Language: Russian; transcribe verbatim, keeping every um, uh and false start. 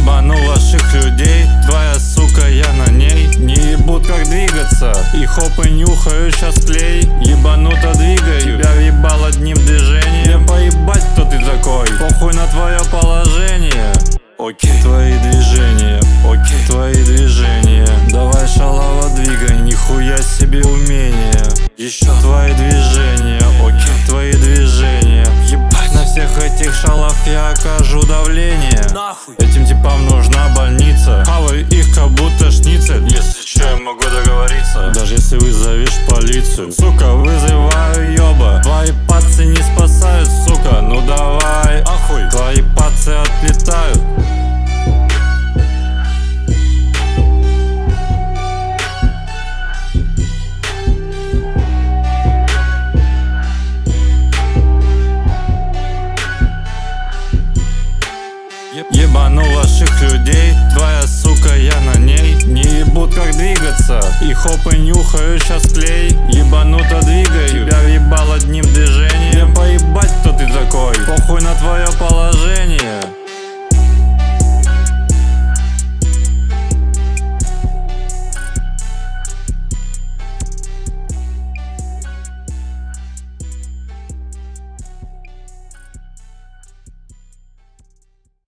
Ебану ваших людей, твоя сука, я на ней. Не ебут как двигаться, и хопы нюхаю сейчас клей. Ебануто двигаю, тебя въебал одним движением. Поебать, кто ты такой, похуй на твое положение. Окей, твои движения, окей, твои движения. Давай шалава двигай, нихуя себе умение. Еще твои движения, окей, твои движения. Ебать, на всех этих шалав я окажу давление. Нахуй. Этим типам нужна больница. Хавай их как будто шницель. Если че, я могу договориться, даже если вызовешь полицию. Сука, вызываю ёба. Твои пацы не спасают, сука, ну давай ахуй. Твои пацы отлетают. Ебану ваших людей, твоя сука, я на ней. Не ебут как двигаться, и хопы нюхаю сейчас клей. Ебануто двигаю, тебя въебал одним движением. Поебать, кто ты такой, похуй на твое положение.